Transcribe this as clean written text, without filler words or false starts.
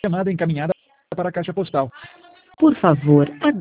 chamada encaminhada para a caixa postal. Por favor,